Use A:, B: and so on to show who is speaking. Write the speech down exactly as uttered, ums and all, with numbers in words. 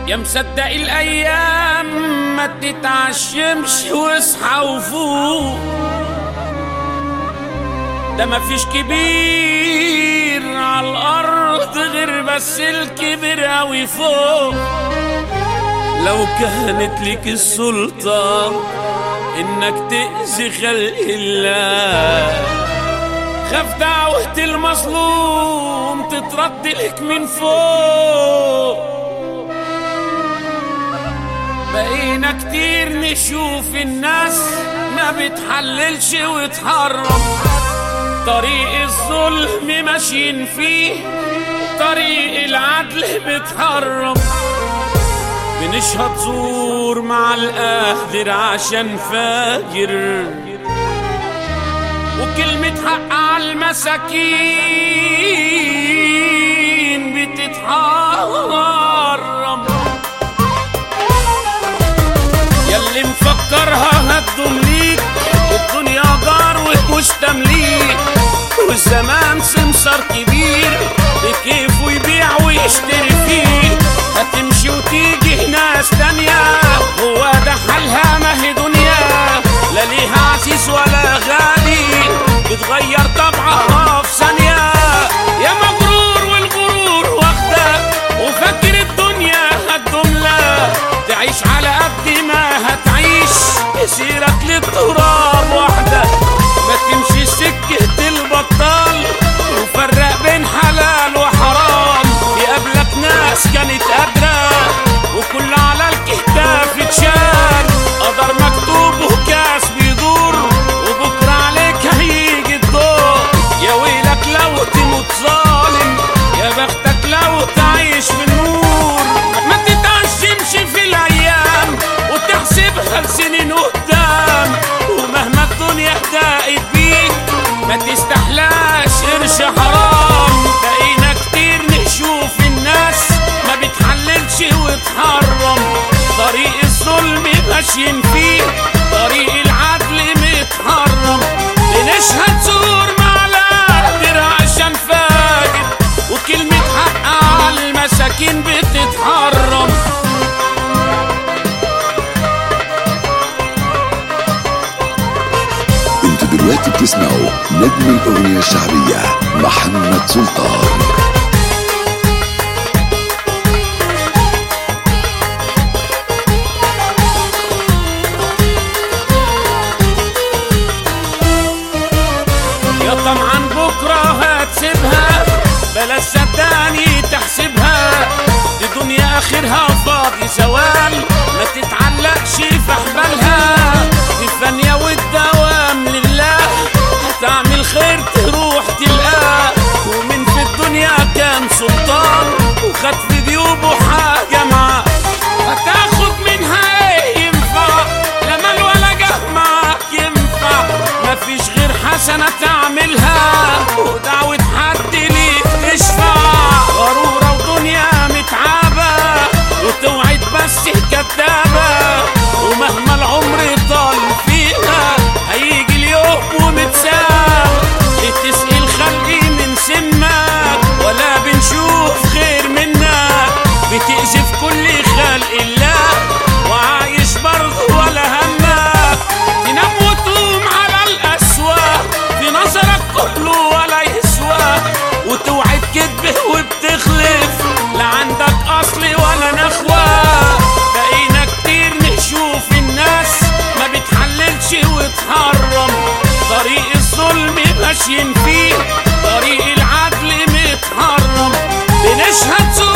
A: يا مصدق الايام ما تتعشمش واصحى وفوق، ده مفيش كبير على الارض غير بس الكبير اوي فوق. لو كانت لك السلطة انك تأذي خلق الله، خاف دعوة المظلوم تترد لك من فوق. بقينا كتير نشوف الناس ما بتحللش وتحرم، طريق الظلم ماشيين فيه طريق العدل بتحرم. بنشهد زور مع القادر عشان فاجر، وكلمة حق على المساكين بتتحرم. ياللي مفكرها هتدوم ليك الدنيا جار ومش تمليك، والزمان سمسار كبير بكيفه يبيع ويشتري فيه. هتمشي وتيجي ناس تانية هو ده حالها ما هي دنيا، لا ليها عزيز ولا غالي بتغير طبعها في ثانية. يا مغرور والغرور واخدك وفاكر الدنيا هتدوملك، تعيش على قد ما هتعيش يسيرك للتراب وحدك. ما تمشي سكة البطال وفرق بين حلال وحرام، يقابلك ناس كانت قادرة وكل على الكتاف اتشال. قدر مكتوب وكاس بيدور وبكرة عليك هيجي الدور. يا ويلك لو تموت ظالم، يا بختك لو تعيش في النور. ما تتعشمش في الايام وتحسبها لسنين قدام، ومهما الدنيا ضاقت بيك ما تستحلاش قرش حرام. بقينا كتير نشوف الناس ما بتحللش وتحرم، طريق الظلم ماشيين فيه طريق العدل متحرم. بنشهد زور مع القادر عشان فاجر، وكلمة حق على المساكين بتتحرم.
B: انتوا دلوقتي بتسمعوا نجم الأغنية الشعبية محمد سلطان.
A: يا طمعا بكرة هتسيبها بلاش صدقني تحسبها، دي دنيا آخرها فاضي زوال ما تتعلقش في حبالها. دي فانية والدوام لله، هتعمل خير تروح تلقاه. ومن في الدنيا كان سلطان وخد في جيوبه حاجة معاه، هتاخد منها ايه ينفع؟ لا مال ولا جاه معاك ينفع. مفيش غير حسنة تعملها ودعوة حد ليك تشفع. غرورة ودنيا متعابة وتوعد بس كدابة، ومهما العمر طال فيها هيجي اليوم ومتساب. لتسقي الخلق من سمك ولا بنشوف خير منك، بتأذي في كل خلق الله وعايش برضه ولا همك. تنام وتقوم على الأسوأ في نظرك كله ولا يسوى، وتوعد كدبه وبتخلف لا عندك أصل ولا نخوة. بقينا كتير نشوف الناس ما بتحللش وتحرم، طريق الظلم ماشيين فيه طريق العدل متحرم. بنشهد